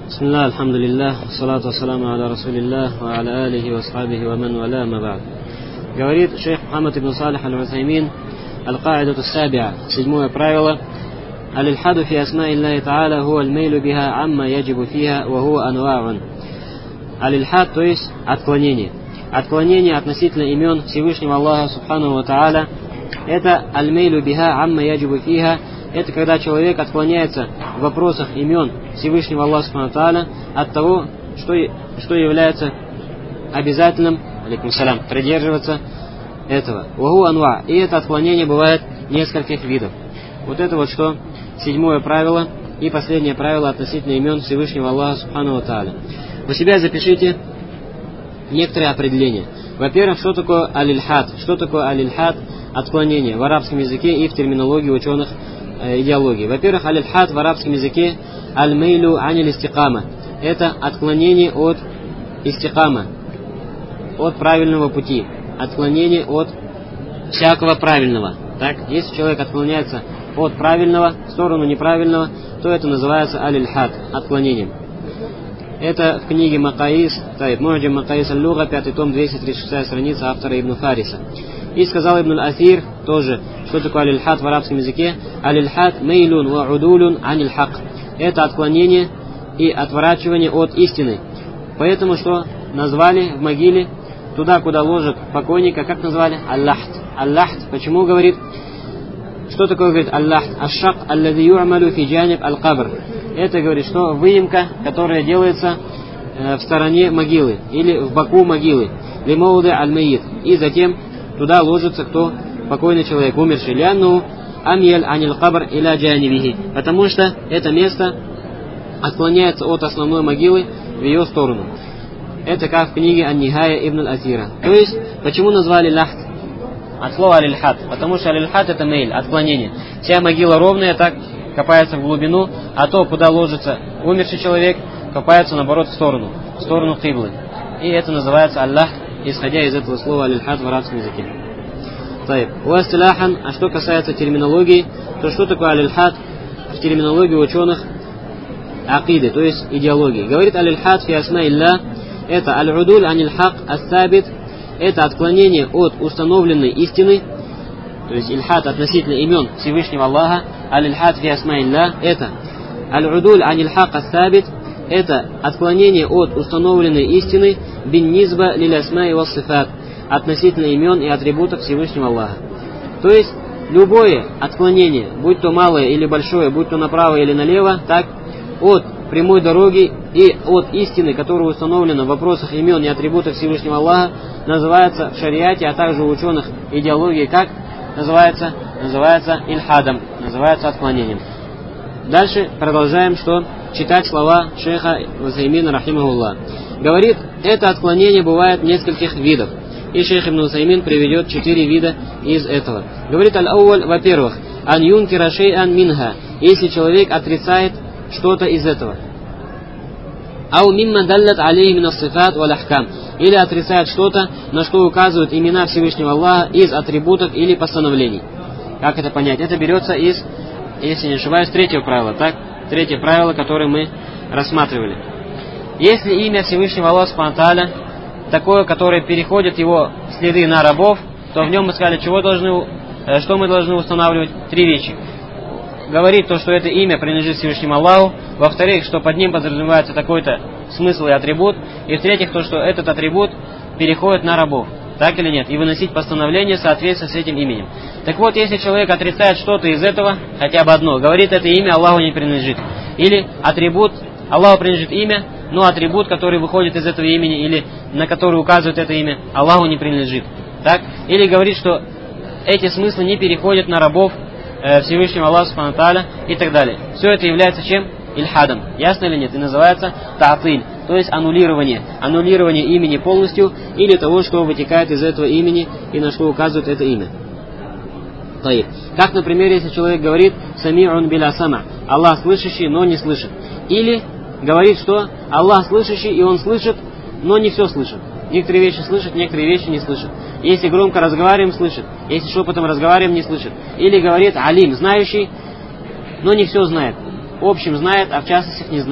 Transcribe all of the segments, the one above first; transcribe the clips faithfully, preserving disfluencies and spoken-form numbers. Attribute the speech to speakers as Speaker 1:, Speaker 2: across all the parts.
Speaker 1: Бисмилlah, алхамдулиллах, салату вассаламу аля расулиллах, ва аля алихи ва асхабихи ва ман валя, ма ба'д. Говорит шейх Мухаммад ибн Салих аль-Усаймин, аль-Каидату ас-сабиа, седьмое правило: аль-илхаду фи асма'i Аллахи та'аля хуа аль-мейлю биха амма яджибу фиха ва хуа анва'ун. Аль-илхад, то есть отклонение. Отклонение относительно имен Всевышнего Аллаха Субхану ва Та'аля, это аль-мейлю биха амма яджибу фиха. Это когда человек отклоняется в вопросах имен Всевышнего Аллаха Субхану ва Та'аля от того, что, что является обязательным, алейкум салям, придерживаться этого. Ваху анва. И это отклонение бывает нескольких видов. Вот это вот что седьмое правило и последнее правило относительно имен Всевышнего Аллаха Субхану ва Та'аля. У себя запишите некоторые определения. Во-первых, что такое аль-илхад? Что такое аль-илхад? Отклонение в арабском языке и в терминологии ученых э, идеологии. Во-первых, аль-илхад в арабском языке аль-мейлю аниль истикама. Это отклонение от истикама, от правильного пути. Отклонение от всякого правильного. Так, если человек отклоняется от правильного в сторону неправильного, то это называется аль-илхад, отклонением. Это в книге Макаис, Му'джам Макаис аль-Луга, пятый том, двести тридцать шестая страница автора Ибн Фариса. И сказал Ибн аль-Асир тоже, что такое аль-илхад в арабском языке. Аль-илхад мейлун ва удулун аниль хак. Это отклонение и отворачивание от истины. Поэтому что назвали в могиле, туда, куда ложат покойника, как назвали? Аллахт. Аллахт. Почему говорит? Что такое, говорит, аллахт? Аш-шак аллади ю'малу фи джаниб аль-кабр. Это, говорит, что выемка, которая делается э, в стороне могилы или в боку могилы. Лимауды аль-майит. И затем туда ложится кто? Покойный человек, умерший. Лянну амьяль аниль кабр иля джанибихи. Потому что это место отклоняется от основной могилы в ее сторону. Это как в книге Ан-Нихая Ибн аль-Асира. То есть, почему назвали лахт? От слова аль-илхад. Потому что аль-илхад это мейль, отклонение. Вся могила ровная, так копается в глубину, а то, куда ложится умерший человек, копается наоборот в сторону, в сторону киблы. И это называется аллах, исходя из этого слова аль-илхад в арабском языке. А что касается терминологии, то что такое аль-илхад в терминологии ученых акиды, то есть идеологии? Говорит аль-илхад фи асма'i Аллах, это аль-удуль аниль хак ас-сабит, это отклонение от установленной истины, то есть ильхад относительно имен Всевышнего Аллаха. Аль-илхад фи асма'i Аллах, это аль-удуль аниль хак ас-сабит, это отклонение от установленной истины бин низба лиль асма'i ва сифат, относительно имен и атрибутов Всевышнего Аллаха. То есть любое отклонение, будь то малое или большое, будь то направо или налево, так, от прямой дороги и от истины, которая установлена в вопросах имен и атрибутов Всевышнего Аллаха, называется в шариате, а также у ученых идеологии, как называется? Называется ильхадом, называется отклонением. Дальше продолжаем, что читать слова шейха Усаймина рахимахуллах. Говорит, это отклонение бывает нескольких видов. И шейх Ибн Усаймин приведет четыре вида из этого. Говорит аль-ауаль, во-первых, ан юнкира шей'ан минха, если человек отрицает что-то из этого. Ау мимма даллат алейхи мин ас-сифат валь ахкам, или отрицает что-то, на что указывают имена Всевышнего Аллаха из атрибутов или постановлений. Как это понять? Это берется из, если не ошибаюсь, третьего правила, так? Третье правило, которое мы рассматривали. Если имя Всевышнего Аллаха Субхану ва Тааля такое, которое переходит его следы на рабов, то в нем мы сказали, чего должны, что мы должны устанавливать? Три вещи. Говорит то, что это имя принадлежит Всевышнему Аллаху. Во-вторых, что под ним подразумевается такой-то смысл и атрибут. И в-третьих, то, что этот атрибут переходит на рабов. Так или нет? И выносить постановление соответственно с этим именем. Так вот, если человек отрицает что-то из этого, хотя бы одно, говорит, это имя Аллаху не принадлежит. Или атрибут, Аллаху принадлежит имя, но атрибут, который выходит из этого имени, или на который указывает это имя, Аллаху не принадлежит. Так? Или говорит, что эти смыслы не переходят на рабов Всевышнего Аллаха Субхану ва Тааля и так далее. Все это является чем? Ильхадом. Ясно или нет? И называется та'атиль, то есть аннулирование. Аннулирование имени полностью или того, что вытекает из этого имени и на что указывает это имя. Таиб. Как, например, если человек говорит сами'ун биля сама, Аллах слышащий, но не слышит. Или говорит, что Аллах слышащий, и он слышит, но не все слышит. Некоторые вещи слышит, некоторые вещи не слышит. Если громко разговариваем, слышит. Если шепотом разговариваем, не слышит. Или говорит алим, знающий, но не все знает. В общем знает, а в частностях не знает.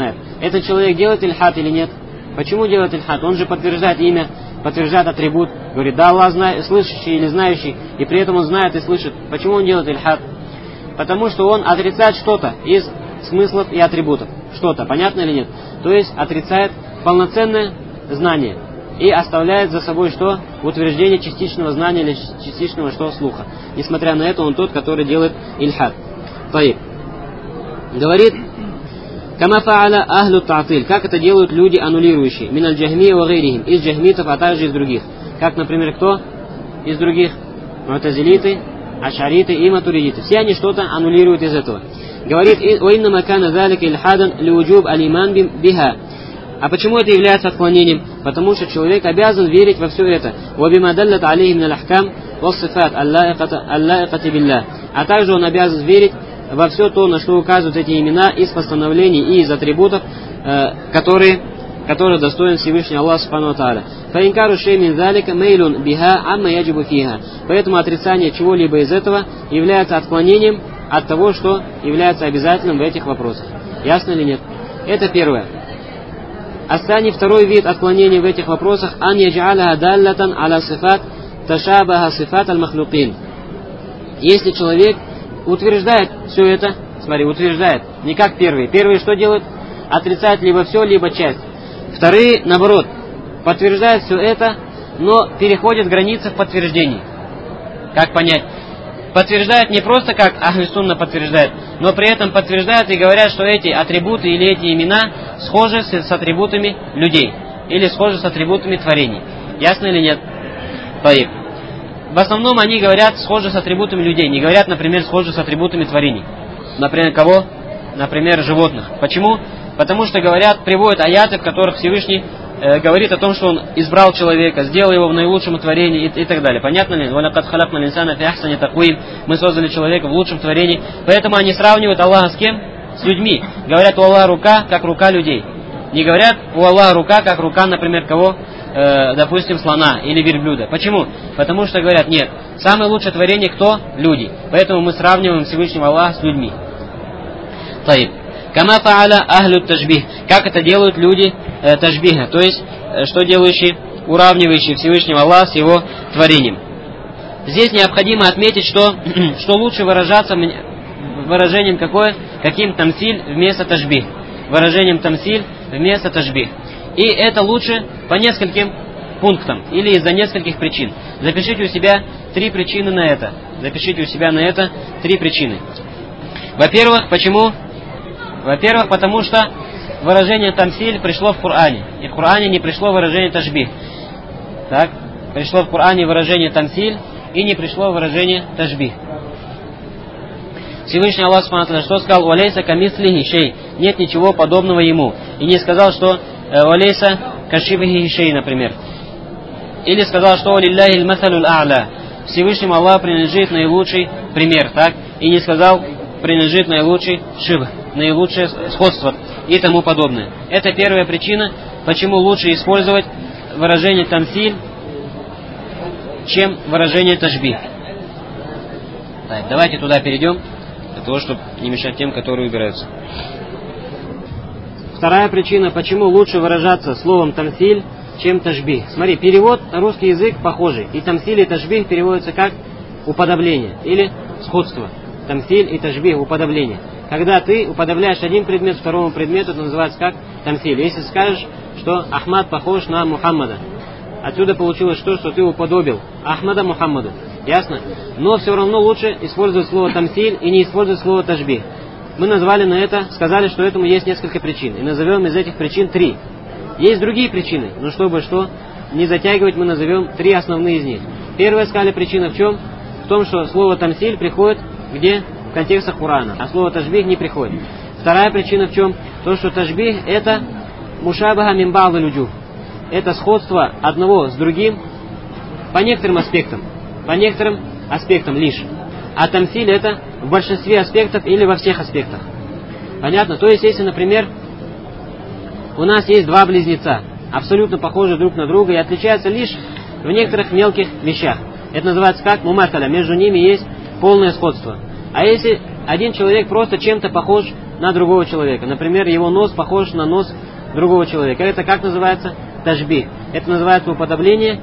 Speaker 1: Этот человек делает ильхад или нет? Почему делает ильхад? Он же подтверждает имя, подтверждает атрибут. Говорит, да, Аллах знает, слышащий или знающий, и при этом он знает и слышит. Почему он делает ильхад? Потому что он отрицает что-то из смыслов и атрибутов. Что-то, понятно или нет? То есть отрицает полноценное знание и оставляет за собой что? Утверждение частичного знания или частичного что? Слуха. Несмотря на это, он тот, который делает ильхад. Таиб. Говорит, кама фа'аля ахлю та'тиль, как это делают люди аннулирующие, миналь джахмия ва гайрихим, из джахмитов, а также из других. Как, например, кто? Из других? Му'тазилиты, ашариты и матуридиты. Все они что-то аннулируют из этого. Говорит, ва инна макана залика ильхадан лиуджуб алиман биха. А почему это является отклонением? Потому что человек обязан верить во все это. Ва бима даллат алейхи миналь ахкам ва сифат аллаикати билля. А также он обязан верить во все то, на что указывают эти имена из постановлений и из атрибутов, э, которые, которые достоин Всевышний Аллах Субхану ва Тааля. Фаинкару шей мин залика мейлун биха амма яджибу фиха. Поэтому отрицание чего-либо из этого является отклонением от того, что является обязательным в этих вопросах. Ясно или нет? Это первое. Астани, второй вид отклонения в этих вопросах, ан яджаляха даллатан аля сифат ташабаха сифат аль-махлюкин. Если человек утверждает все это, смотри, утверждает, не как первые. Первые что делают? Отрицают либо все, либо часть. Вторые, наоборот, подтверждают все это, но переходят границы в подтверждении. Как понять? Подтверждают не просто как Ахлю Сунна подтверждает, но при этом подтверждают и говорят, что эти атрибуты или эти имена схожи с, с атрибутами людей. Или схожи с атрибутами творений. Ясно или нет? Таиб. В основном они говорят схожи с атрибутами людей. Не говорят, например, схожи с атрибутами творений. Например, кого? Например, животных. Почему? Потому что говорят, приводят аяты, в которых Всевышний э, говорит о том, что он избрал человека, сделал его в наилучшем творении и, и так далее. Понятно ли? Мы создали человека в лучшем творении. Поэтому они сравнивают Аллаха с кем? С людьми. Говорят, у Аллаха рука, как рука людей. Не говорят, у Аллаха рука, как рука, например, кого? Э, допустим, слона или верблюда. Почему? Потому что говорят, нет, самое лучшее творение кто? Люди. Поэтому мы сравниваем Всевышнего Аллаха с людьми. Таиб. Кама фа'аля ахлю тажбих. Как это делают люди э, тажбиха, то есть, э, что делающие, уравнивающие Всевышнего Аллаха с его творением. Здесь необходимо отметить, что, что лучше выражаться выражением какое? Каким тамсиль вместо тажбих. Выражением тамсиль вместо тажбих. И это лучше по нескольким пунктам или из-за нескольких причин. Запишите у себя три причины на это. Запишите у себя на это три причины. Во-первых, почему? Во-первых, потому что выражение тамсиль пришло в Коране. И в Коране не пришло выражение тажбих. Так? Пришло в Коране выражение тамсиль и не пришло выражение тажбих. Всевышний Аллах Субхану ва Тааля что сказал? «Валейса камислихи шей». Нет ничего подобного ему. И не сказал, что «Валейса кашибихи шей», например. Или сказал, что «Лилляхи аль-масалюл а'ля». Всевышнему Аллаху принадлежит наилучший пример. Так? И не сказал «принадлежит наилучший шибх», наилучшее сходство и тому подобное. Это первая причина, почему лучше использовать выражение тамсиль, чем выражение тажбих. Так, давайте туда перейдем, для того, чтобы не мешать тем, которые убираются. Вторая причина, почему лучше выражаться словом тамсиль, чем тажбих. Смотри, перевод на русский язык похожий. И тамсиль, и тажбих переводятся как уподобление или сходство. Тамсиль и тажбих, уподобление. Когда ты уподобляешь один предмет второму предмету, это называется как тамсиль. Если скажешь, что Ахмад похож на Мухаммада, отсюда получилось то, что ты уподобил Ахмада Мухаммаду. Ясно? Но все равно лучше использовать слово тамсиль и не использовать слово тажбих. Мы назвали на это, сказали, что этому есть несколько причин. И назовем из этих причин три. Есть другие причины, но чтобы что не затягивать, мы назовем три основные из них. Первая, сказали, причина в чем? В том, что слово тамсиль приходит где? В контекстах Корана, а слово тажбих не приходит. Вторая причина в чем? То, что тажбих это мушабаха мин ба'ди луджух. Это сходство одного с другим по некоторым аспектам. По некоторым аспектам лишь. А тамсиль это в большинстве аспектов или во всех аспектах. Понятно? То есть, если, например, у нас есть два близнеца, абсолютно похожи друг на друга и отличаются лишь в некоторых мелких вещах. Это называется как муматаля. Между ними есть полное сходство. А если один человек просто чем-то похож на другого человека. Например, его нос похож на нос другого человека. Это как называется? Ташбих. Это называется уподобление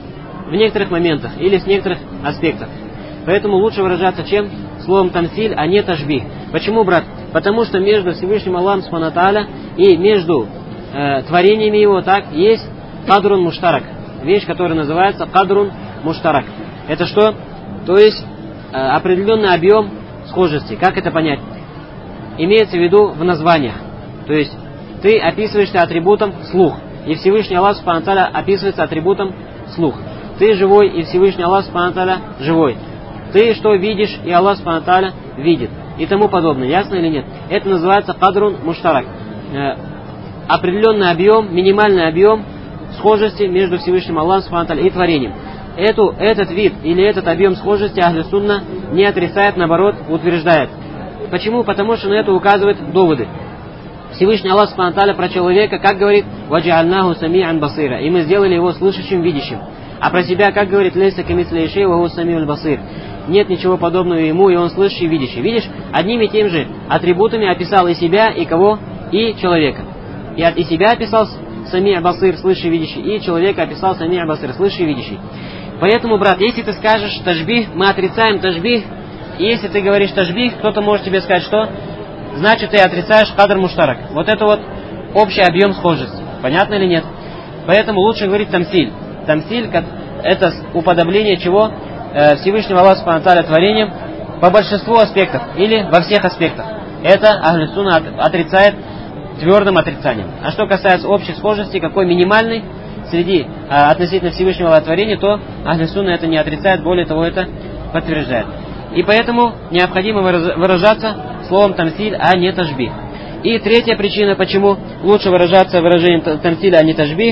Speaker 1: в некоторых моментах или в некоторых аспектах. Поэтому лучше выражаться чем словом тамсиль, а не ташбих. Почему, брат? Потому что между Всевышним Аллахом Субхану ва Тааля и между э, творениями его так есть кадрун муштарак. Вещь, которая называется кадрун муштарак. Это что? То есть э, определенный объем схожести. Как это понять? Имеется в виду в названиях. То есть ты описываешься атрибутом слух, и Всевышний Аллах Субхану ва Тааля описывается атрибутом слух. Ты живой, и Всевышний Аллах Субхану ва Тааля живой. Ты что видишь, и Аллах Субхану ва Тааля видит. И тому подобное. Ясно или нет? Это называется кадрун муштарак. Э, определенный объем, минимальный объем схожести между Всевышним Аллахом Субхану ва Тааля и творением. Эту, этот вид или этот объем схожести Ахлю Сунна не отрицает, наоборот, утверждает. Почему? Потому что на это указывают доводы. Всевышний Аллах Субхану ва Тааля про человека, как говорит, «Ваджа'альнаху сами'ан басира», и мы сделали его слышащим, видящим. А про себя, как говорит, «Лейса камисли шей ва хуа сами'уль басир». Нет ничего подобного ему, и он слышащий, видящий. Видишь, одними и теми же атрибутами описал и себя, и кого, и человека. И, от, и себя описал сами'а басир, слышащий, видящий, и человека описал сами'а басир, слышащий, видящий. Поэтому, брат, если ты скажешь ташбих, мы отрицаем ташбих, и если ты говоришь ташбих, кто-то может тебе сказать, что? Значит, ты отрицаешь кадр муштарак. Вот это вот общий объем схожести. Понятно или нет? Поэтому лучше говорить тамсиль. Тамсиль – это уподобление чего? Всевышнего Аллаха Субхану ва Тааля творением по большинству аспектов или во всех аспектах. Это Ахлю Сунна отрицает твердым отрицанием. А что касается общей схожести, какой минимальный среди а, относительно Всевышнего Аллаха творения, то Ахлю Сунна это не отрицает, более того, это подтверждает. И поэтому необходимо выражаться словом тамсиль, а не ташбих. И третья причина, почему лучше выражаться выражением тамсиль, а не ташбих,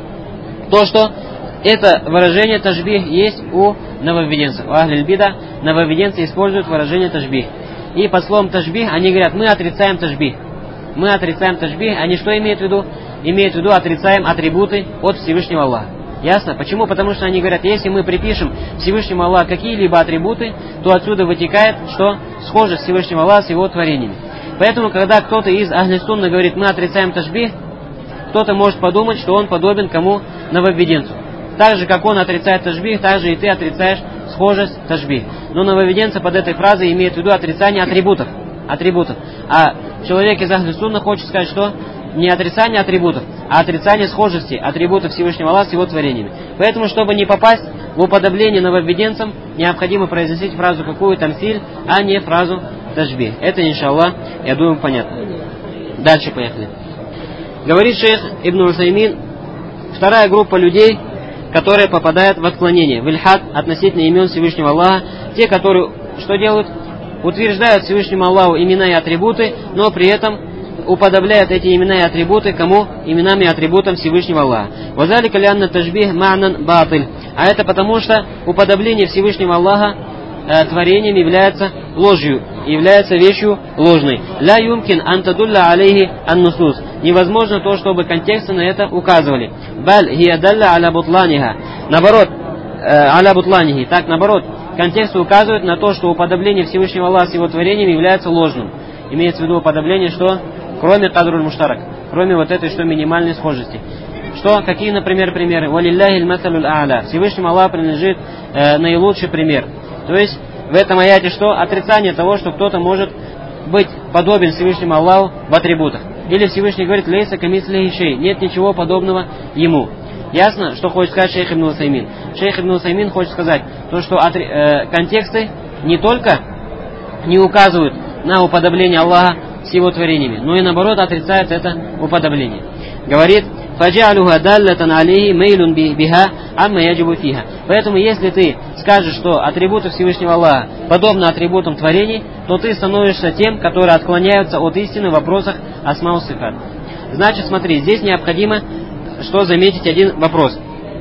Speaker 1: то, что это выражение ташбих есть у нововведенцев. У ахлиль бида нововведенцы используют выражение ташбих. И под словом ташбих они говорят, мы отрицаем ташбих. Мы отрицаем ташбих. Они что имеют в виду? Имеют в виду отрицаем атрибуты от Всевышнего Аллаха. Ясно? Почему? Потому что они говорят, если мы припишем Всевышнему Аллаху какие-либо атрибуты, то отсюда вытекает, что схожесть Всевышнего Аллаха с его творениями. Поэтому, когда кто-то из ахли сунна говорит, мы отрицаем ташбих, кто-то может подумать, что он подобен кому? Нововведенцу. Так же, как он отрицает ташбих, так же и ты отрицаешь схожесть ташбих. Но нововведенцы под этой фразой имеют в виду отрицание атрибутов. атрибутов. А человек из ахли сунна хочет сказать, что не отрицание атрибутов, а отрицание схожести атрибутов Всевышнего Аллаха с его творениями. Поэтому, чтобы не попасть в уподобление нововведенцам, необходимо произносить фразу какую тамсиль, а не фразу ташбих. Это, иншаллах, я думаю, понятно. Дальше поехали. Говорит шейх Ибн Усаймин, вторая группа людей, которые попадают в отклонение, в ильхад относительно имен Всевышнего Аллаха, те, которые что делают? Утверждают Всевышнему Аллаху имена и атрибуты, но при этом уподобляют эти имена и атрибуты кому? Именами и атрибутам Всевышнего Аллаха. «Вазалика лянна ташбих ма'нан батиль». А это потому, что уподобление Всевышнего Аллаха э, творением является ложью, является вещью ложной. «Ля юмкин антадулля алейхи ан-нусус». Невозможно то, чтобы контексты на это указывали. «Баль хиядалля аля бутланиха». Наоборот, э, аля бутланихи. Так, наоборот, контексты указывают на то, что уподобление Всевышнего Аллаха с его творением является ложным. Имеется в виду уподобление, что кроме кадруль муштарак, кроме вот этой, что минимальной схожести. Что, какие, например, примеры? «Валилляхи л-масалюль а'ля». Всевышнему Аллаху принадлежит э, наилучший пример. То есть, в этом аяте что? Отрицание того, что кто-то может быть подобен Всевышнему Аллаху в атрибутах. Или Всевышний говорит, «Лейса камислихи шей». Нет ничего подобного ему. Ясно, что хочет сказать шейх Ибн Усаймин? Шейх Ибн Усаймин хочет сказать, то, что отри... э, контексты не только не указывают на уподобление Аллаха с его творениями, но и наоборот отрицает это уподобление. Говорит, «Фаджалюха даллатан алейхи мейлун биха амма яджибу фиха». Поэтому, если ты скажешь, что атрибуты Всевышнего Аллаха подобны атрибутам творений, то ты становишься тем, которые отклоняются от истины в вопросах асма ва сифат. Значит, смотри, здесь необходимо что заметить один вопрос.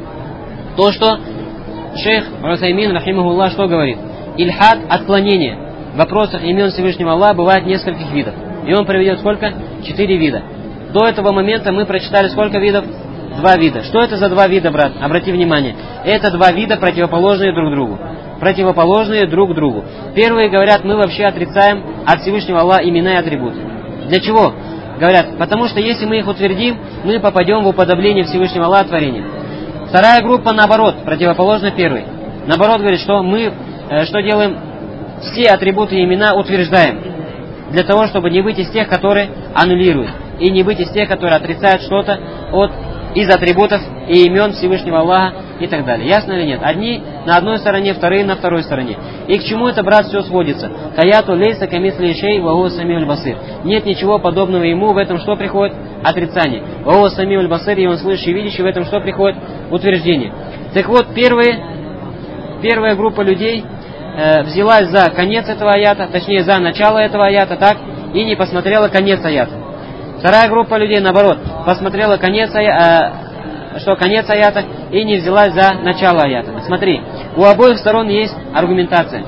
Speaker 1: То, что шейх Усаймин, рахимахуллах, что говорит? Ильхад, отклонение в вопросах имен Всевышнего Аллаха бывает нескольких видов. И он приведет сколько? Четыре вида. До этого момента мы прочитали сколько видов? Два вида. Что это за два вида, брат? Обрати внимание. Это два вида, противоположные друг другу. Противоположные друг другу. Первые говорят, мы вообще отрицаем от Всевышнего Аллаха имена и атрибуты. Для чего? Говорят, потому что если мы их утвердим, мы попадем в уподобление Всевышнего Аллаха творения. Вторая группа, наоборот, противоположна первой. Наоборот, говорит, что мы э, что делаем? Все атрибуты и имена утверждаем. Для того, чтобы не быть из тех, которые аннулируют. И не быть из тех, которые отрицают что-то от, из атрибутов и имен Всевышнего Аллаха и так далее. Ясно или нет? Одни на одной стороне, вторые на второй стороне. И к чему это, брат, все сводится? Хаяту лейса камисли шей ва хуа самиуль басир. Нет ничего подобного ему, в этом что приходит? Отрицание. Ва хуа самиуль басир, и он слышащий и видящий, в этом что приходит? Утверждение. Так вот, первые, первая группа людей э, взялась за конец этого аята, точнее за начало этого аята, так, и не посмотрела конец аята. Вторая группа людей, наоборот, посмотрела конец аята, э, что конец аята, и не взялась за начало аята. Смотри, у обоих сторон есть аргументация.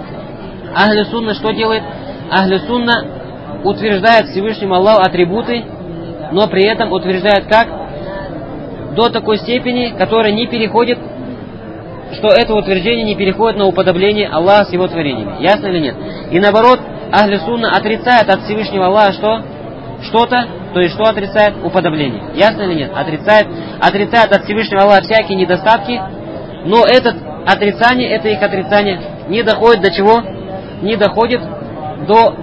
Speaker 1: Ахлю сунна что делает? Ахлю сунна утверждает Всевышнему Аллаху атрибуты, но при этом утверждает как? До такой степени, которая не переходит, что это утверждение не переходит на уподобление Аллаха с его творениями. Ясно или нет? И наоборот, Ахлю сунна отрицает от Всевышнего Аллаха что? Что-то, то есть что отрицает? Уподобление. Ясно или нет? Отрицает, отрицает от Всевышнего Аллаха всякие недостатки, но это отрицание, это их отрицание, не доходит до чего? Не доходит до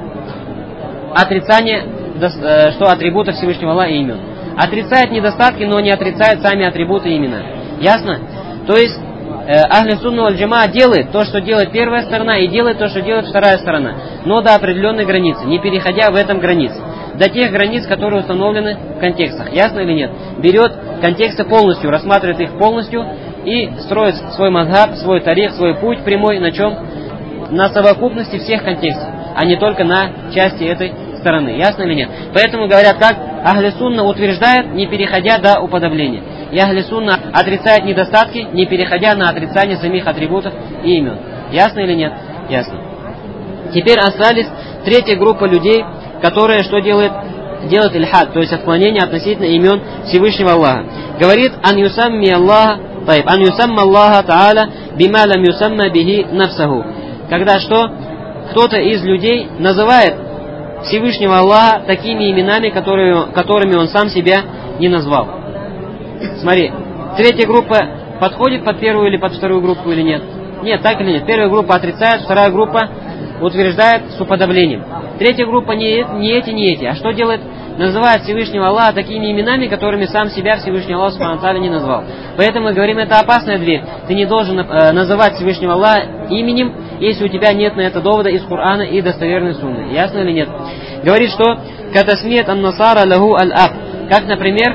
Speaker 1: отрицания, до, что атрибуты Всевышнего Аллаха и имен. Отрицает недостатки, но не отрицает сами атрибуты и имена. Ясно? То есть, э, Ахлю сунна валь джамаа делает то, что делает первая сторона, и делает то, что делает вторая сторона, но до определенной границы, не переходя в этом границ. До тех границ, которые установлены в контекстах. Ясно или нет? Берет контексты полностью, рассматривает их полностью и строит свой мазхаб, свой тарих, свой путь прямой на чем? На совокупности всех контекстов, а не только на части этой стороны. Ясно или нет? Поэтому говорят, как Ахлю сунна утверждает, не переходя до уподобления. И Ахлю сунна отрицает недостатки, не переходя на отрицание самих атрибутов и имен. Ясно или нет? Ясно. Теперь остались третья группа людей, которая что делает? Делает ильхад, то есть отклонение относительно имен Всевышнего Аллаха. Говорит, ан юсамми Аллаха, тайб, ан юсамма Аллаха та'аля бима лам юсамма бихи нафсаху. Когда что? Кто-то из людей называет Всевышнего Аллаха такими именами, которые, которыми он сам себя не назвал. Смотри, третья группа подходит под первую или под вторую группу или нет? Нет, так или нет? Первая группа отрицает, вторая группа утверждает с уподоблением. Третья группа не, не эти, не эти. А что делает? Называет Всевышнего Аллаха такими именами, которыми сам себя Всевышний Аллах субхану ва тааля не назвал. Поэтому мы говорим, это опасная дверь. Ты не должен э, называть Всевышнего Аллаха именем, если у тебя нет на это довода из Корана и достоверной сунны. Ясно или нет? Говорит, что катасмият ан-насара лаху аль-аб. Как, например,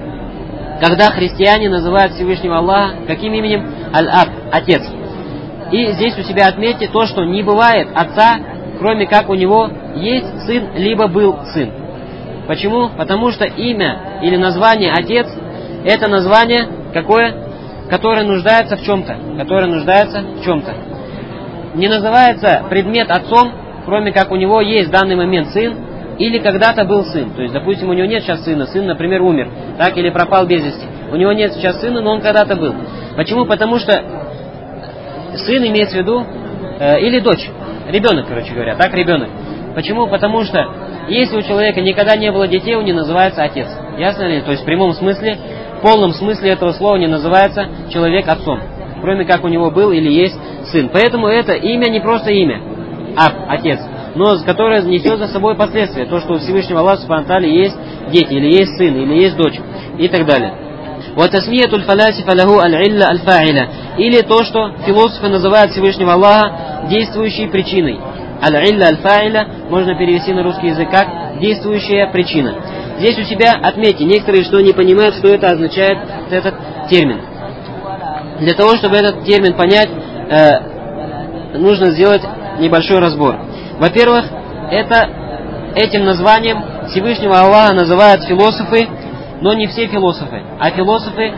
Speaker 1: когда христиане называют Всевышнего Аллаха каким именем? Аль-аб, отец. И здесь у себя отметьте то, что не бывает отца, кроме как у него есть сын, либо был сын. Почему? Потому что имя или название отец — это название какое? Которое нуждается в чем-то. Которое нуждается в чем-то. Не называется предмет отцом, кроме как у него есть в данный момент сын, или когда-то был сын. То есть, допустим, у него нет сейчас сына, сын, например, умер, так, или пропал без вести. У него нет сейчас сына, но он когда-то был. Почему? Потому что сын имеется в виду, э, или дочь, ребенок, короче говоря, так, ребенок. Почему? Потому что если у человека никогда не было детей, он не называется отец. Ясно ли? То есть в прямом смысле, в полном смысле этого слова не называется человек отцом, кроме как у него был или есть сын. Поэтому это имя не просто имя, аб, отец, но которое несет за собой последствия. То, что у Всевышнего Аллаха субхану ва тааля есть дети, или есть сын, или есть дочь, и так далее. وَتَسْمِيَةُ الْفَلَاسِفَ لَهُ الْعِلَّةَ الْفَاعِلَةَ. Или то, что философы называют Всевышнего Аллаха действующей причиной. Аль-илля аль-фа'iля можно перевести на русский язык как действующая причина. Здесь у себя отметьте, некоторые что не понимают, что это означает этот термин. Для того, чтобы этот термин понять, э, нужно сделать небольшой разбор. Во-первых, это этим названием Всевышнего Аллаха называют философы, но не все философы, а философы,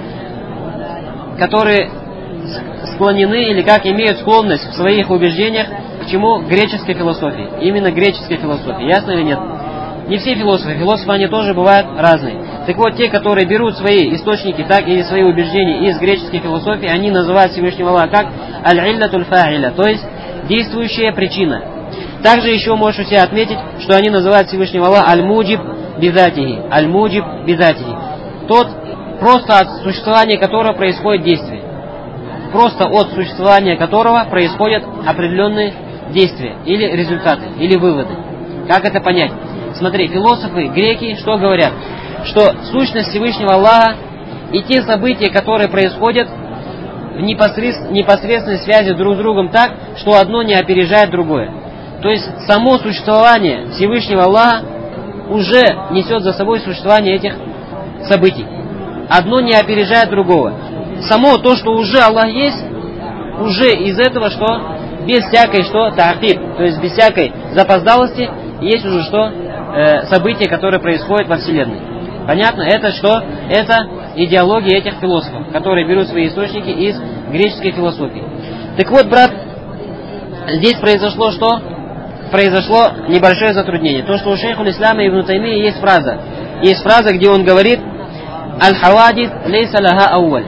Speaker 1: которые склонены или как имеют склонность в своих убеждениях к чему? К греческой философии. Именно греческой философии. Ясно или нет? Не все философы. Философы, они тоже бывают разные. Так вот, те, которые берут свои источники, так или свои убеждения из греческой философии, они называют Всевышнего Аллаха как аль-иллятуль фа'iля, то есть действующая причина. Также еще можешь у себя отметить, что они называют Всевышнего Аллаха аль-муджиб бидатихи, аль-муджиб бидатихи. Тот, просто от существования которого происходит действие. Просто от существования которого происходят определенные действия, или результаты, или выводы. Как это понять? Смотри, философы, греки, что говорят? Что сущность Всевышнего Аллаха и те события, которые происходят в непосредственной связи друг с другом так, что одно не опережает другое. То есть само существование Всевышнего Аллаха уже несет за собой существование этих событий. Одно не опережает другого. Само то, что уже Аллах есть, уже из этого, что без всякой что та'акиб, то есть без всякой запоздалости, есть уже что э, события, которые происходят во Вселенной. Понятно? Это что? Это идеология этих философов, которые берут свои источники из греческой философии. Так вот, брат, здесь произошло что? Произошло небольшое затруднение. То, что у шейха аль-Ислама ибн Таймия есть фраза. Есть фраза, где он говорит: «Аль-хавадис лейса лаха ауаль».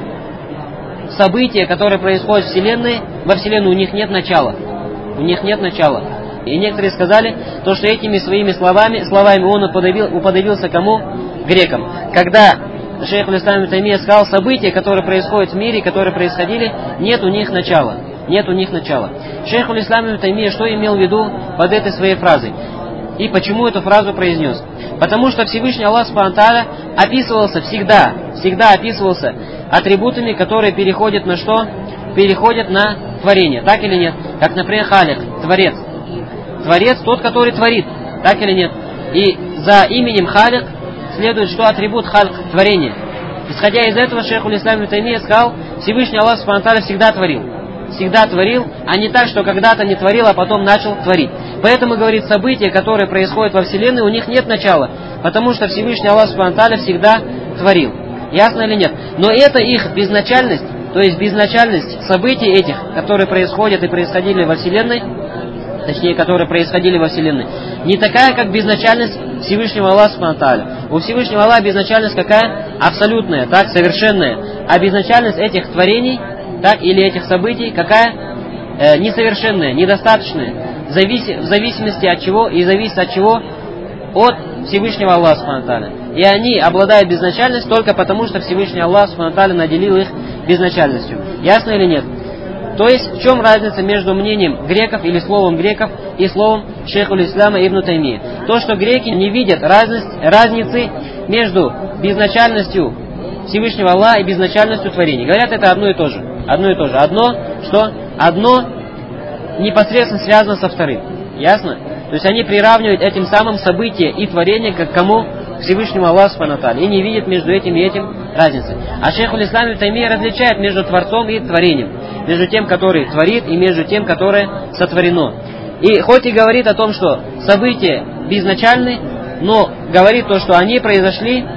Speaker 1: События, которые происходят в Вселенной, во Вселенной у них нет начала. У них нет начала. И некоторые сказали, то, что этими своими словами, словами он уподобил, уподобился кому? Грекам. Когда шейх аль-Ислам ибн Таймия сказал, события, которые происходят в мире, которые происходили, нет у них начала. Нет у них начала. Шейх аль-Ислам ибн Таймия что имел в виду под этой своей фразой? И почему эту фразу произнес? Потому что Всевышний Аллах Субхану ва Тааля описывался всегда, всегда описывался атрибутами, которые переходят на что? Переходят на творение. Так или нет? Как, например, Халик, Творец. Творец тот, который творит. Так или нет? И за именем Халик следует что? Атрибут Халк, творение. Исходя из этого, шейх аль-Ислам ибн Таймия сказал, Всевышний Аллах Субхану ва Тааля всегда творил. Всегда творил, а не так, что когда-то не творил, а потом начал творить. Поэтому, говорит, события, которые происходят во Вселенной, у них нет начала, потому что Всевышний Аллах Субхану ва Тааля всегда творил. Ясно или нет? Но это их безначальность, то есть безначальность событий этих, которые происходят и происходили во Вселенной, точнее, которые происходили во Вселенной, не такая, как безначальность Всевышнего Аллаха Субхану ва Тааля. У Всевышнего Аллаха безначальность какая? Абсолютная, так, совершенная. А безначальность этих творений, так, или этих событий, какая? Э, несовершенная, недостаточная. Зависи, в зависимости от чего? И зависит от чего? От Всевышнего Аллаха Субхану ва Тааля. И они обладают безначальностью только потому, что Всевышний Аллах Субхану ва Тааля наделил их безначальностью. Ясно или нет? То есть, в чем разница между мнением греков или словом греков и словом шейха аль-Ислама ибн Таймии? То, что греки не видят разниц, разницы между безначальностью Всевышнего Аллаха и безначальностью творения. Говорят, это одно и то же. Одно и то же. Одно, что? Одно непосредственно связано со вторым. Ясно? То есть они приравнивают этим самым события и творение как кому? Всевышнему Аллаху Субхану ва Тааля. И не видят между этим и этим разницы. А шейх аль-Ислам ибн Таймия различает между Творцом и творением. Между тем, который творит, и между тем, которое сотворено. И хоть и говорит о том, что события безначальны, но говорит то, что они произошли,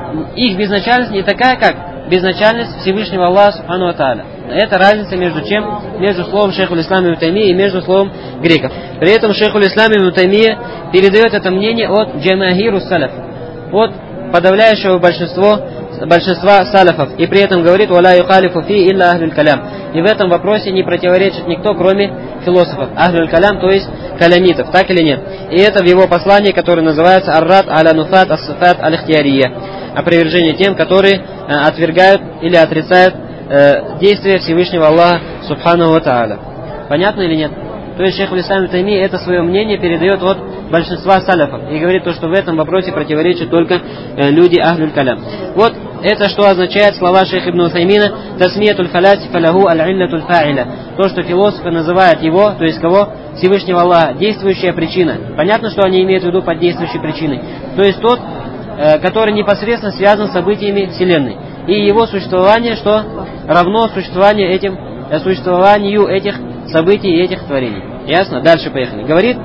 Speaker 1: их безначальность не такая, как безначальность Всевышнего Аллаха Субхану ва Тааля. Это разница между чем? Между словом шейха аль-Ислам ибн Таймия и между словом греков. При этом шейх аль-Ислам ибн Таймия передает это мнение от джамахиру салаф, от подавляющего большинства, большинства салафов. И при этом говорит: «Валя юхалифу фи илля ахлюль калям». И в этом вопросе не противоречит никто, кроме философов. Ахлюль калям, то есть калямитов. Так или нет? И это в его послании, которое называется «Ар-рад аля нуфат ас-сифат аль-ихтиярия». Опровержение тем, которые э, отвергают или отрицают э, действия Всевышнего Аллаха Субхану ва Тааля. Понятно или нет? То есть шейх аль-Ислам ибн Таймия это свое мнение передает от большинства салафов. И говорит то, что в этом вопросе противоречат только э, люди ахлюль калям. Вот это что означает слова шейха ибн Усаймина: «Тасмиятуль фалясифа лаху аль-иллятуль фа'iля». То, что философы называют его, то есть кого? Всевышнего Аллаха, действующая причина. Понятно, что они имеют в виду под действующей причиной. То есть тот, э, который непосредственно связан с событиями Вселенной. И его существование, что равно существованию, этим, э, существованию этих событий и этих творений. Ясно? Дальше поехали. Говорит: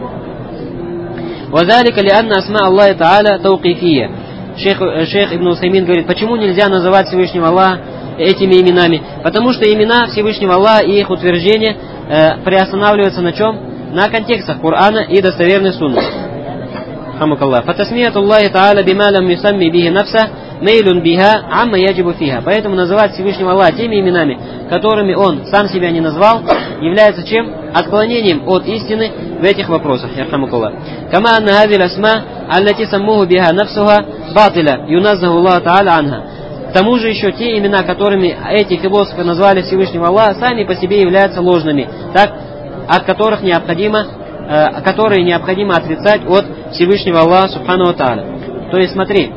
Speaker 1: «Вазалика ли анна асма Аллахи Та'аля тауқифия». Шейх, шейх Ибн Усаймин говорит, почему нельзя называть Всевышнего Аллаха этими именами? Потому что имена Всевышнего Аллаха и их утверждения э, приостанавливаются на чем? На контекстах Корана и достоверной сунны. Хамукаллах. Фатасмияту Аллахи Та'аля бима лам юсамми бихи нафса мейлун биха амма яджибу фиха. Поэтому называть Всевышнего Аллаха теми именами, которыми он сам себя не назвал, является чем? Отклонением от истины в этих вопросах. Ярхамукуллах. Кама анна хазил асма, аллати саммуху биха нафсуха батиля, юназзаху Аллаху та'аля анха. К тому же еще те имена, которыми эти философы назвали Всевышнего Аллаха, сами по себе являются ложными, так, от которых необходимо, э, которые необходимо отрицать от Всевышнего Аллаха субхану ва та'аля. То есть смотри,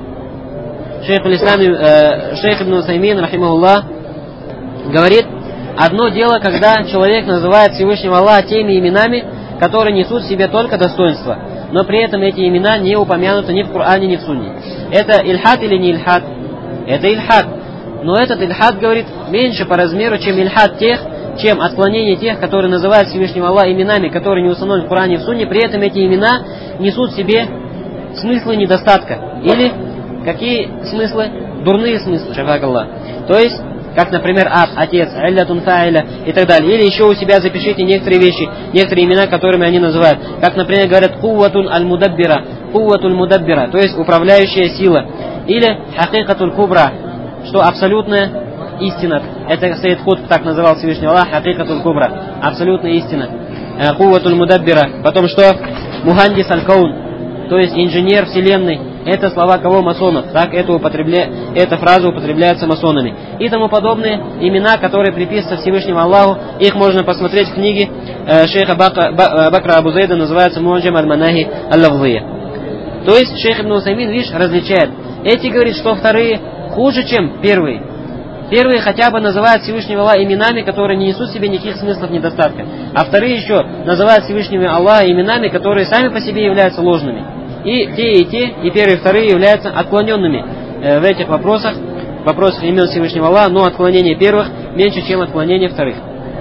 Speaker 1: шейх Аль-Ислам, э, шейх Ибн Усаймин, рахимахуллах, говорит, одно дело, когда человек называет Всевышнего Аллаха теми именами, которые несут в себе только достоинство, но при этом эти имена не упомянуты ни в Коране, ни в Сунне. Это ильхад или не ильхад? Это ильхад. Но этот ильхад, говорит, меньше по размеру, чем ильхад тех, чем отклонение тех, которые называют Всевышнего Аллаха именами, которые не установлены в Коране и в Сунне, при этом эти имена несут в себе смыслы недостатка. Или какие смыслы? Дурные смыслы, шафак-Аллах. То есть, как, например, аб, отец, аллятун фа'iля и так далее. Или еще у себя запишите некоторые вещи, некоторые имена, которыми они называют. Как, например, говорят кувватун аль-мудаббира, кувватун мудаббира, то есть управляющая сила. Или хакикатуль кубра, что абсолютная истина. Это Сайид Кутб так называл Всевышнего Аллаха, хакикатуль кубра, абсолютная истина. Кувватуль мудаббира. Потом что? Мухандис аль-каун, то есть инженер вселенной. Это слова кого? Масонов. Так это, употребля... эта фраза употребляется масонами. И тому подобные имена, которые приписываются Всевышнему Аллаху, их можно посмотреть в книге э, шейха Бакра, Бакра Абу Зайда, называется Муаджам аль-Манахи аль-Лавзия. То есть шейх Ибн Усаймин, видишь, различает. Эти говорят, что вторые хуже, чем первые. Первые хотя бы называют Всевышнего Аллаха именами, которые не несут в себе никаких смыслов недостатка. А вторые еще называют Всевышнего Аллаха именами, которые сами по себе являются ложными. И те, и те, и первые, и вторые являются отклоненными э, в этих вопросах, в вопросах имен Всевышнего Аллаха, но отклонение первых меньше, чем отклонение вторых.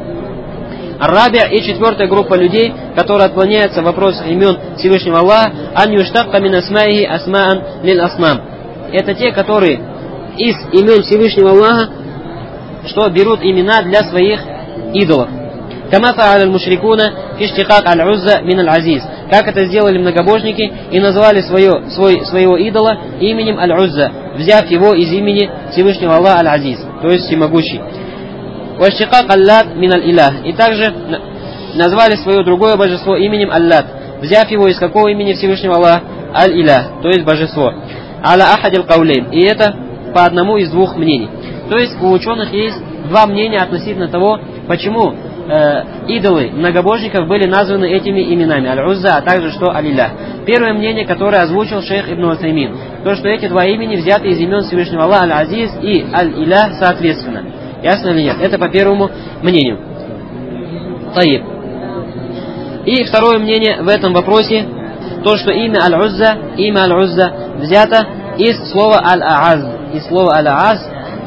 Speaker 1: Ар-Рабия и четвертая группа людей, которые отклоняются в вопросах имен Всевышнего Аллаха, ан юштакка мин асмаихи асмаан лил аснам. Это те, которые из имен Всевышнего Аллаха, что берут имена для своих идолов. Кама фа'аля аль-мушрикуна фиштикак аль-Узза мин аль-Азиз. Как это сделали многобожники и назвали свое, свой, своего идола именем Аль-Узза, взяв его из имени Всевышнего Аллаха Аль-Азиз, то есть всемогущий. Ваштикак аллат мин аль-Илях. И также назвали свое другое божество именем Аллат, взяв его из какого имени Всевышнего Аллаха? Аль-Илях, то есть божество. Аля ахадил каулейн. И это по одному из двух мнений. То есть у ученых есть два мнения относительно того, почему э, идолы многобожников были названы этими именами Аль-Узза, а также что Аль-Илях. Первое мнение, которое озвучил шейх Ибн Усаймин, то, что эти два имени взяты из имен Всевышнего Аллаха Аль-Азиз и Аль-Илях соответственно. Ясно или нет? Это по первому мнению. Таиб. И второе мнение в этом вопросе, то, что имя Аль-Узза, имя Аль-Узза взято из слова Аль-Ааз, из слова Аль-Ааз,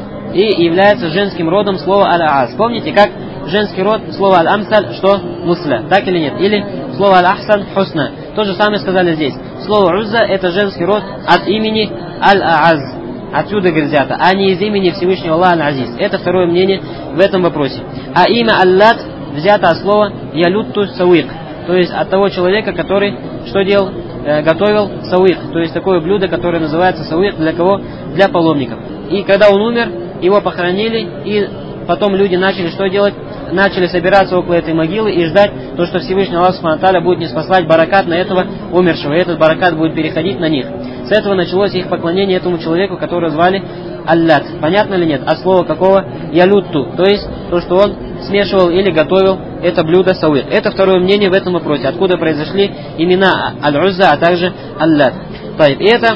Speaker 1: и является женским родом слова Аль-Ааз. Помните, как женский род слова Аль-Амсаль, что Мусля, так или нет? Или слово Аль-Ахсан Хусна. То же самое сказали здесь. Слово Узза это женский род от имени Аль-Ааз. Отсюда взято, а не из имени Всевышнего Аллаха Аль-Азиз. Это второе мнение в этом вопросе. А имя Аллат взято от слова Ялутту Сауик, то есть от того человека, который что делал? Э, готовил сауик, то есть такое блюдо, которое называется сауик, для кого? Для паломников. И когда он умер, его похоронили, и потом люди начали что делать? Начали собираться около этой могилы и ждать то, что Всевышний Аллах Субхану ва Тааля будет ниспослать баракат на этого умершего, и этот баракат будет переходить на них. С этого началось их поклонение этому человеку, которого звали Аллат. Понятно или нет? От слова какого? Ялутту, то есть то, что он смешивал или готовил это блюдо сауик. Это второе мнение в этом вопросе, откуда произошли имена Аль-Узза, а также Аллат. И это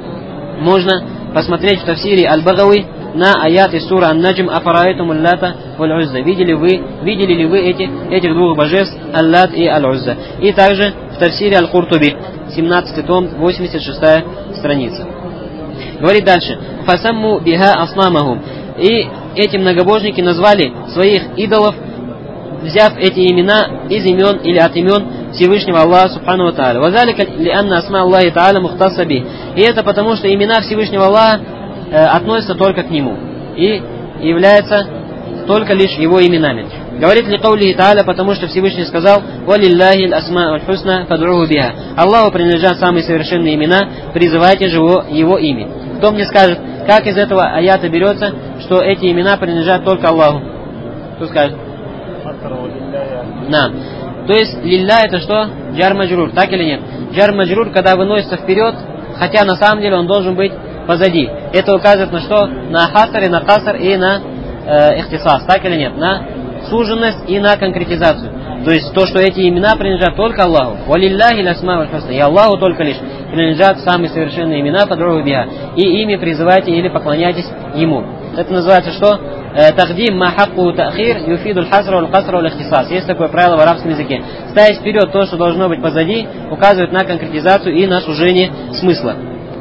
Speaker 1: можно посмотреть в тафсире Аль-Багави на аят из сура Ан-Наджм «Афараайтум Аллата валь-Узза». Видели вы, видели ли вы эти, этих двух божеств Аллат и Аль-Узза? И также в тафсире Аль-Куртуби, семнадцатый том, восемьдесят шестая страница. Говорит дальше: «Фасамму биха аснамахум». И эти многобожники назвали своих идолов, взяв эти имена из имен или от имен Всевышнего Аллаха Субхану ва Тааля. «Вазалика лианна асма Аллахи Тааля мухтасса бих». И это потому, что имена Всевышнего Аллаха э, относятся только к Нему и являются только лишь Его именами. Говорит ли каулихи Тааля, потому что Всевышний сказал: «Валиллахи аль-асма'уль хусна фадруху биха». Аллаху принадлежат самые совершенные имена, призывайте же его, его ими. Кто мне скажет, как из этого аята берется, что эти имена принадлежат только Аллаху? Кто скажет? Да. То есть лилля это что? Джар маджрур, так или нет? Джар маджрур, когда выносится вперед, хотя на самом деле он должен быть позади. Это указывает на что? На хасар и на касар и на э, ихтисас, так или нет? На суженность и на конкретизацию. То есть то, что эти имена принадлежат только Аллаху. Валилляхи ласмауль хусна. И Аллаху только лишь принадлежат самые совершенные имена фадруху биха. И ими призывайте или поклоняйтесь Ему. Это называется что? Тахдим ма хакку та'хир юфидуль хасра валь касра валь ихтисас. Есть такое правило в арабском языке. Ставить вперед то, что должно быть позади, указывает на конкретизацию и на сужение смысла.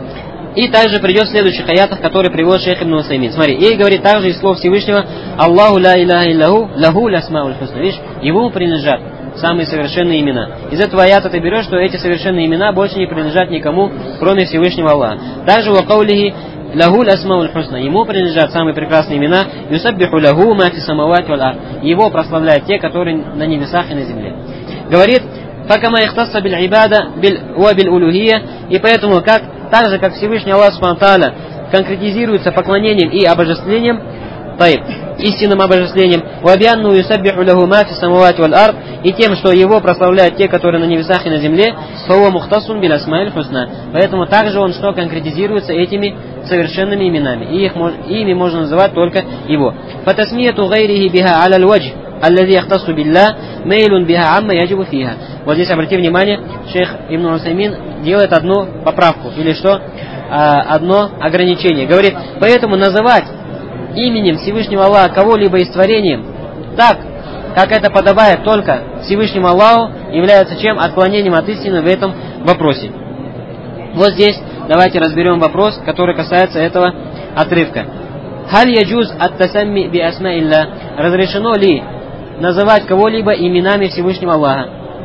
Speaker 1: И также придет в следующих аятах, которые приводит шейх Ибн Усаймин. Смотри, и говорит также из слов Всевышнего: Аллаху ла илляха иллаху, лаху лясмауль хусна. Видишь, ему принадлежат самые совершенные имена. Из этого аята ты берешь, что эти совершенные имена больше не принадлежат никому, кроме Всевышнего Аллаха. Также ва каулихи лаху лясмауль хусна. Ему принадлежат самые прекрасные имена. Юсаббиху лаху ма фи самавати валь ард. Его прославляют те, которые на небесах и на земле. Говорит: факама ихтасса биль ибада ва биль улухия. И поэтому как так же, как Всевышний Аллах Субхану Тааля конкретизируется поклонением и обожествлением, таиб, истинным обожествлением, вабианну юсаббиху лаху ма фи самавати валь ард, и тем, что его прославляют те, которые на небесах и на земле, фауа мухтасун бил асмаиль хусна. Поэтому также он что конкретизируется этими совершенными именами, и их, ими можно называть только его. Фатасмияту гайрихи биха аля аль-вадж аллади яхтассу билля мейлун биха амма яджибу фиха. Вот здесь обрати внимание, шейх Ибн Усаймин делает одну поправку, или что? Одно ограничение. Говорит: поэтому называть именем Всевышнего Аллаха кого-либо из творением так, как это подобает только Всевышнему Аллаху, является чем? Отклонением от истины в этом вопросе. Вот здесь давайте разберем вопрос, который касается этого отрывка. Халь яджуз ат-тасамми би асмаилля. Разрешено ли называть кого-либо именами Всевышнего Аллаха?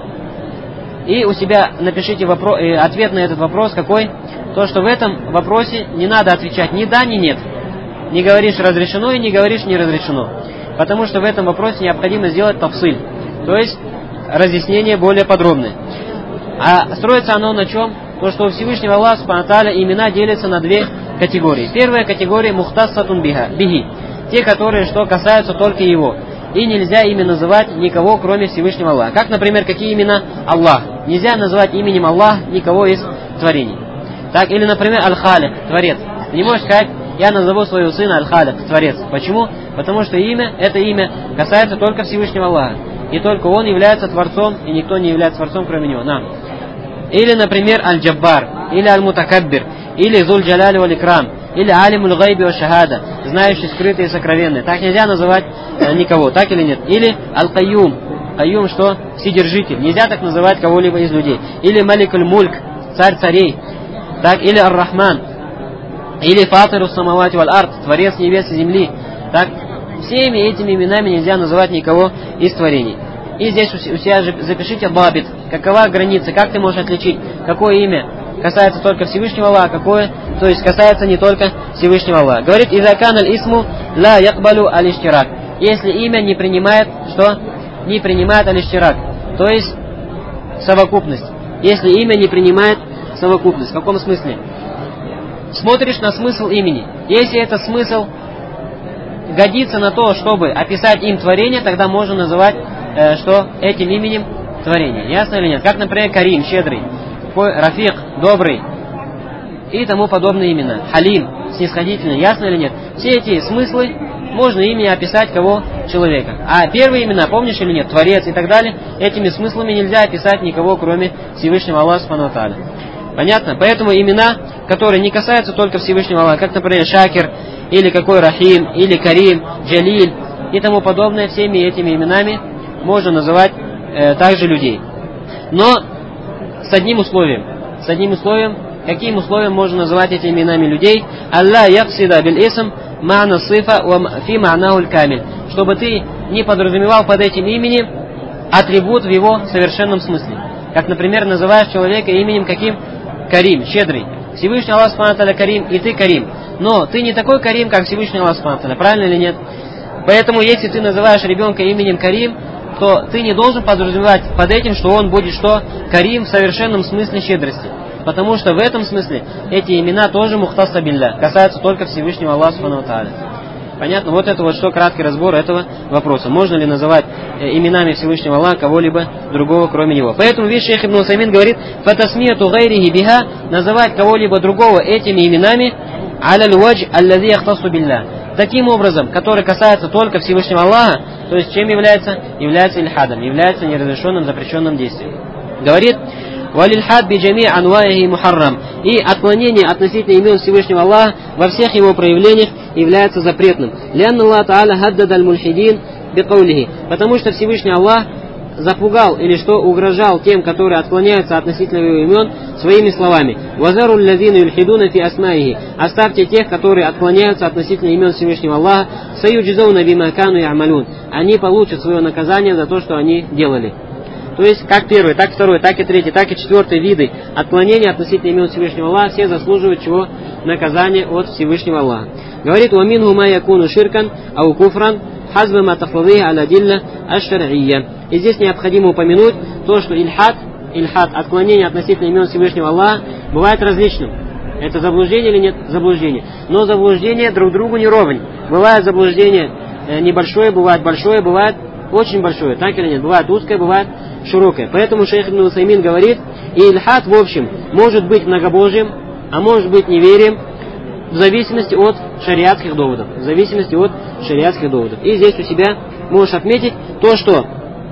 Speaker 1: И у себя напишите вопро- э, ответ на этот вопрос какой? То, что в этом вопросе не надо отвечать ни да, ни нет. Не говоришь разрешено и не говоришь не разрешено. Потому что в этом вопросе необходимо сделать тафсиль, то есть разъяснение более подробное. А строится оно на чем? То, что у Всевышнего Аллаха Субхану Тааля имена делятся на две категории. Первая категория мухтассатун биха, бихи. Те, которые что касаются только его. И нельзя ими называть никого, кроме Всевышнего Аллаха. Как, например, какие имена? Аллах. Нельзя называть именем Аллах никого из творений. Так, или, например, Аль-Халик, Творец. Не можешь сказать: я назову своего сына Аль-Халик, Творец. Почему? Потому что имя, это имя касается только Всевышнего Аллаха. И только он является Творцом, и никто не является Творцом, кроме него. На. Или, например, Аль-Джаббар, или Аль-Мутакаббир, или Зуль Джаляли валь Икрам, или Алимуль Гайби ва Шахада, знающий скрытые и сокровенные. Так нельзя называть э, никого, так или нет? Или Аль-Кайюм, Кайюм что? Вседержитель. Нельзя так называть кого-либо из людей. Или Маликуль Мульк, царь царей. Так, или Ар-Рахман, или Фатирус Самавати валь Ард, творец небес и земли. Так, всеми этими именами нельзя называть никого из творений. И здесь у себя запишите бабит, какова граница, как ты можешь отличить, какое имя касается только Всевышнего Аллаха, какое, то есть касается не только Всевышнего Аллаха. Говорит: изакан аль-исму ла якбалу аль-иштирак. Если имя не принимает, что? Не принимает аль-иштирак, то есть совокупность. Если имя не принимает совокупность. В каком смысле? Смотришь на смысл имени. Если этот смысл годится на то, чтобы описать им творение, тогда можно называть э, что? Этим именем творение. Ясно или нет? Как, например, Карим, щедрый, Рафик, добрый и тому подобные имена. Халим, снисходительный. Ясно или нет? Все эти смыслы можно ими описать кого? Человека. А первые имена, помнишь или нет? Творец и так далее. Этими смыслами нельзя описать никого, кроме Всевышнего Аллаха Субхану Тааля. Понятно? Поэтому имена, которые не касаются только Всевышнего Аллаха, как, например, Шакир, или какой Рахим, или Карим, Джалиль и тому подобное, всеми этими именами можно называть э, также людей. Но с одним условием. С одним условием. Каким условием можно называть этими именами людей? Алла яксида биль исм ма'на сифа ва фи ма'наху камиль. Чтобы ты не подразумевал под этим именем атрибут в его совершенном смысле. Как, например, называешь человека именем каким? Карим, щедрый. Всевышний Аллах Субхану Тааля Карим, и ты Карим. Но ты не такой Карим, как Всевышний Аллах Субхану Тааля, правильно или нет? Поэтому, если ты называешь ребенка именем Карим, то ты не должен подразумевать под этим, что он будет что? Карим в совершенном смысле щедрости. Потому что в этом смысле эти имена тоже мухтасса билля, касаются только Всевышнего Аллаха Субхану Тааля. Понятно? Вот это вот что краткий разбор этого вопроса. Можно ли называть э, именами Всевышнего Аллаха кого-либо другого, кроме Него? Поэтому, видишь, шейх Ибн Усаймин говорит, «Фатасмияту гайрихи биха», называть кого-либо другого этими именами, «Аляль вадж аллази яхтасу билля», таким образом, который касается только Всевышнего Аллаха, то есть чем является? Является ильхадом, является неразрешенным, запрещенным действием. Говорит, «Валильхад биджами анваихи мухаррам», и отклонение относительно имен Всевышнего Аллаха во всех его проявлениях является запретным. «Лянна Аллах Та'аля хаддад аль-мульхидин бикаулихи», потому что Всевышний Аллах запугал или что угрожал тем, которые отклоняются относительно его имен, своими словами: «Вазару лазина юльхидуна фи асмаихи», оставьте тех, которые отклоняются относительно имен Всевышнего Аллаха, «саюджизауна бима кану я'малун», они получат свое наказание за то, что они делали. То есть, как первый, так второй, так и третий, так и четвертый виды отклонения относительно имен Всевышнего Аллаха, все заслуживают чего? Наказание от Всевышнего Аллаха. Говорит, «Уаминху ма якуну ширкан ау куфран хазба ма тафлави аля дилля аш-шар'ия». И здесь необходимо упомянуть то, что ильхад, ильхад, отклонение относительно имен Всевышнего Аллаха, бывает различным. Это заблуждение или нет? Заблуждение. Но заблуждение друг другу не ровень. Бывает заблуждение небольшое, бывает большое, бывает очень большое, так или нет? Бывает узкое, бывает широкое. Поэтому шейх Ибн Усаймин говорит, и ильхад в общем может быть многобожием, а может быть неверием, в зависимости от шариатских доводов. В зависимости от шариатских доводов. И здесь у себя можешь отметить то, что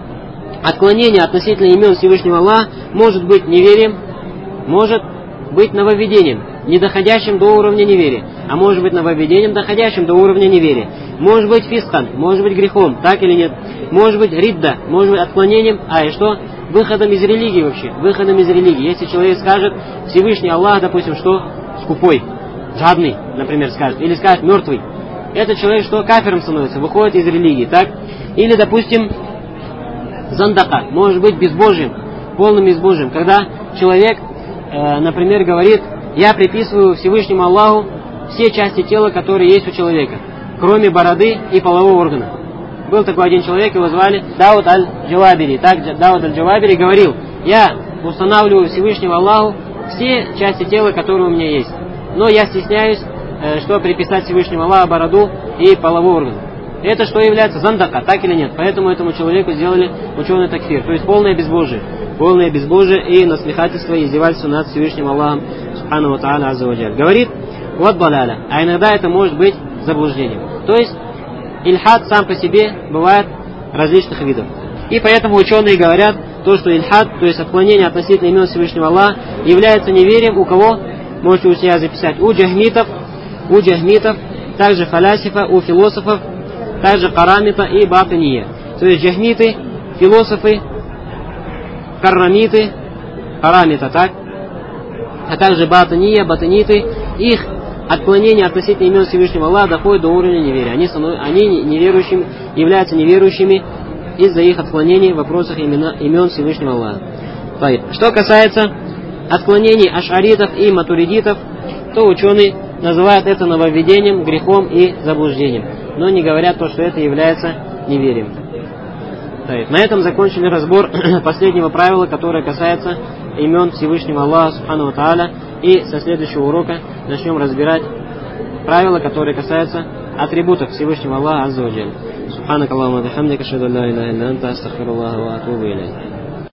Speaker 1: отклонение относительно имен Всевышнего Аллаха может быть неверием, может быть нововведением, не доходящим до уровня неверия, а может быть нововведением, доходящим до уровня неверия. Может быть фискан, может быть грехом, так или нет. Может быть ридда, может быть отклонением, а и что? Выходом из религии вообще, выходом из религии. Если человек скажет, Всевышний Аллах, допустим, что? Скупой, жадный, например, скажет, или скажет мертвый. Этот человек что? Кафиром становится, выходит из религии, так? Или, допустим, зандака, может быть безбожием, полным безбожием. Когда человек, э, например, говорит, я приписываю Всевышнему Аллаху все части тела, которые есть у человека, кроме бороды и полового органа. Был такой один человек, его звали Дауд аль-Джавабири. Так Дауд аль-Джавабири говорил, я устанавливаю Всевышнему Аллаху все части тела, которые у меня есть. Но я стесняюсь, э, что приписать Всевышнему Аллаху бороду и половой орган. Это что является зандака, так или нет? Поэтому этому человеку сделали ученый такфир. То есть полное безбожие. Полное безбожие и насмехательство и издевательство над Всевышним Аллахом Субхану ва Тааля Азза ва Джаль. Говорит, вот балаля. А иногда это может быть заблуждением. То есть ильхад сам по себе бывает различных видов. И поэтому ученые говорят, то, что ильхад, то есть отклонение относительно имен Всевышнего Аллаха, является неверием у кого? Можете у себя записать. У джахмитов, у джахмитов, также фалясифа, у философов, также карамита и батания. То есть джахмиты, философы, каррамиты, карамита, так? А также батания, батаниты, их отклонение относительно имен Всевышнего Аллаха доходит до уровня неверия. Они, они неверующими, являются неверующими из-за их отклонений в вопросах имена, имен Всевышнего Аллаха. Что касается отклонений ашаритов и матуридитов, то ученые называют это нововведением, грехом и заблуждением, но не говорят то, что это является неверием. На этом закончили разбор последнего правила, которое касается имен Всевышнего Аллаха Субхану ва Тааля. И со следующего урока начнем разбирать правила, которые касаются атрибутов Всевышнего Аллаха Азза ва Джаль. Субханак Аллахумма ва бихамдика, ашхаду ан ла иляха илля анта, астагфируллаха ва атубу илейх.